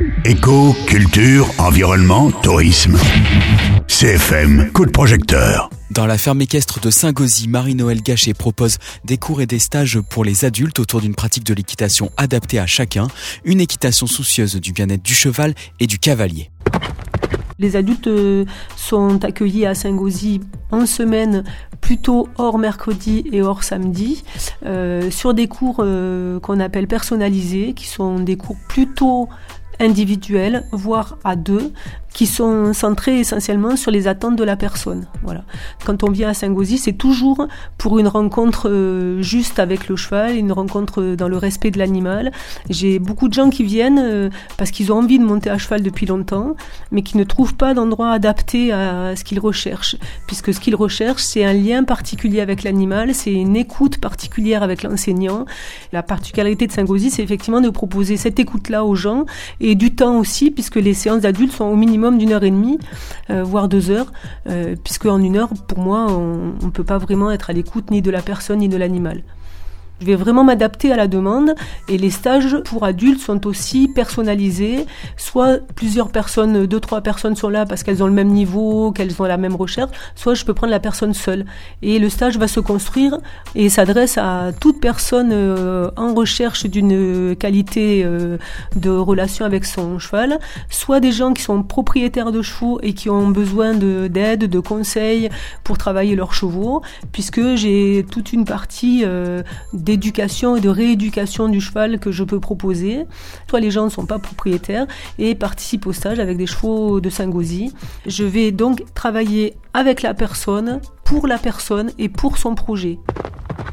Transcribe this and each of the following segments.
Éco, culture, environnement, tourisme. CFM, coup de projecteur. Dans la ferme équestre de Saint-Gauzy, Marie-Noëlle Gachet propose des cours et des stages pour les adultes autour d'une pratique de l'équitation adaptée à chacun, une équitation soucieuse du bien-être du cheval et du cavalier. Les adultes sont accueillis à Saint-Gauzy en semaine, plutôt hors mercredi et hors samedi, sur des cours qu'on appelle personnalisés, qui sont des cours plutôt individuels, voire à deux, qui sont centrés essentiellement sur les attentes de la personne. Voilà. Quand on vient à Saint-Gauzy, c'est toujours pour une rencontre juste avec le cheval, une rencontre dans le respect de l'animal. J'ai beaucoup de gens qui viennent parce qu'ils ont envie de monter à cheval depuis longtemps, mais qui ne trouvent pas d'endroit adapté à ce qu'ils recherchent, puisque ce qu'ils recherchent, c'est un lien particulier avec l'animal, c'est une écoute particulière avec l'enseignant. La particularité de Saint-Gauzy, c'est effectivement de proposer cette écoute-là aux gens, et du temps aussi, puisque les séances d'adultes sont au minimum d'1h30, voire 2 heures, puisque en 1 heure, pour moi, on ne peut pas vraiment être à l'écoute ni de la personne ni de l'animal. Je vais vraiment m'adapter à la demande, et les stages pour adultes sont aussi personnalisés. Soit plusieurs personnes, 2-3 personnes sont là parce qu'elles ont le même niveau, qu'elles ont la même recherche, soit je peux prendre la personne seule. Et le stage va se construire et s'adresse à toute personne en recherche d'une qualité de relation avec son cheval, soit des gens qui sont propriétaires de chevaux et qui ont besoin d'aide, de conseils pour travailler leurs chevaux, puisque j'ai toute une partie d'éducation et de rééducation du cheval que je peux proposer. Soit les gens ne sont pas propriétaires et participent au stage avec des chevaux de Saint-Gauzy. Je vais donc travailler avec la personne, pour la personne et pour son projet.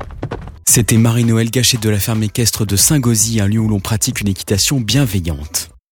C'était Marie-Noëlle Gachet de la ferme équestre de Saint-Gauzy, un lieu où l'on pratique une équitation bienveillante.